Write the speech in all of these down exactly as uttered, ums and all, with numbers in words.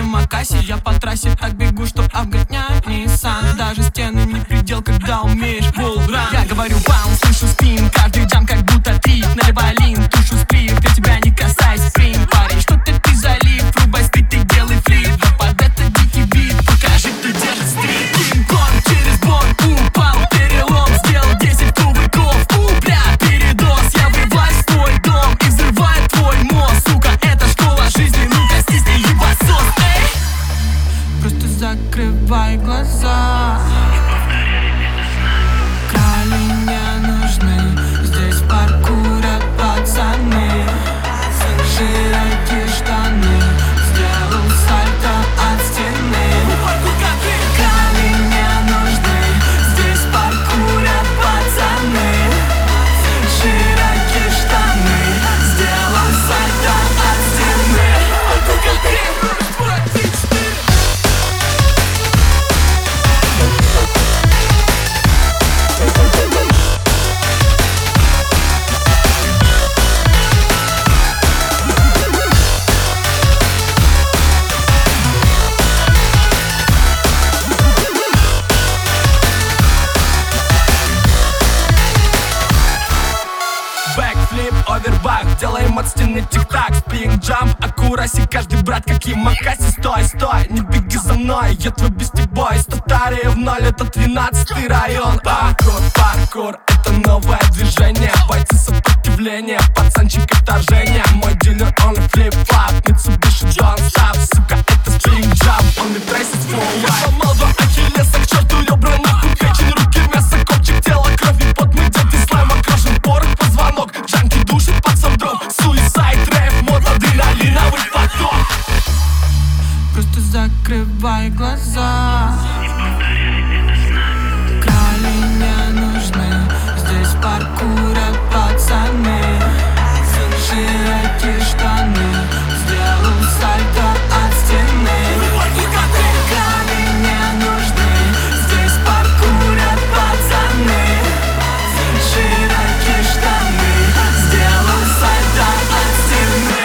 самокасе. Я по трассе так бегу, что обгоняю Nissan. Даже стены не предел, когда умеешь волран. Я говорю бам, слышу спин, каждый джам как будто три. Наливай лин, тушу спирт, я тебя не касаюсь, спринг. Парень, что ты ты залив, врубай спит и делай флип. Но под этот дикий бит покажи, кто держит стрит. Кинг-Конг через борт упал, перелом, сделал десять кувырков. У, бля, передоз, я врываюсь в твой дом и взрываю твой мозг. Сука, это школа жизни, ну-ка стисни ебасос, эй. Просто закрывай глаза. Крали не нужны, здесь паркурят пацаны. Широкие штаны, сделал сальто от стены. Крали не нужны, здесь паркурят пацаны. Широкие штаны, сделал сальто от стены. Бэкфлип, овербак, делаем от стены тик-так. Спинг, джамп, аккураси, каждый брат как Ямакаси. Стой, стой, не беги за мной, я твой бестибой. Статария в ноль, это тринадцатый район. Паркур, паркур, это новое движение. Бойцы сопротивления, пацанчик вторжения. Мой дилер, он и флип-флап, Mitsubishi don't stop. Сука, это спинг, джамп, он и трейсит full life. Я сломал два ахиллеса, к черту ребра, нахуй печень, руки, мясо, копчик, тело, кровь и пот. Мы где-то слайм окружен, порох, позвонок. Джанки душит под сам-дром, суицайд, рэп, мод, адреналиновый поток. Просто закрывай глаза. Крали не нужны, здесь паркурят пацаны. Широкие штаны, сделал сальто от стены. Крали не нужны, здесь паркурят пацаны. Широкие штаны, сделал сальто от стены.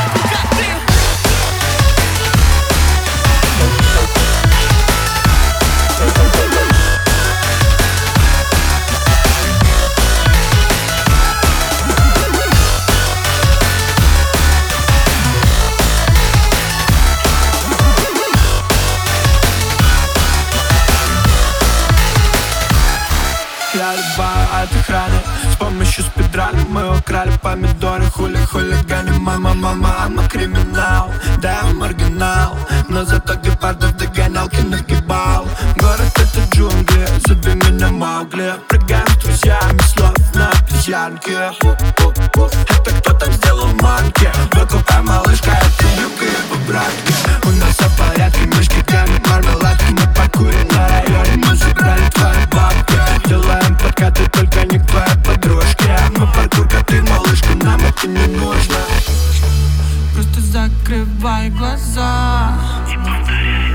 Я отбаю от охраны с помощью спидрана. Мы украли помидоры, хули хулигане. Мама, мама, ама криминал, да я маргинал, но зато гепардов догонялки нагибал. Город это джунгли, зови меня Маугли. Прыгаем с друзьями, слов на обезьянке. Это кто там сделал манки? Выкупай, малышка, это Юка и его братки. У нас все в порядке, мишки, камень, мармеладки. На паркуре на районе мы забрали твои бабки. Делаем подкаты, только не к твоей подружке. Мы паркур, как ты, малышка, нам это не нужно. Просто закрывай глаза.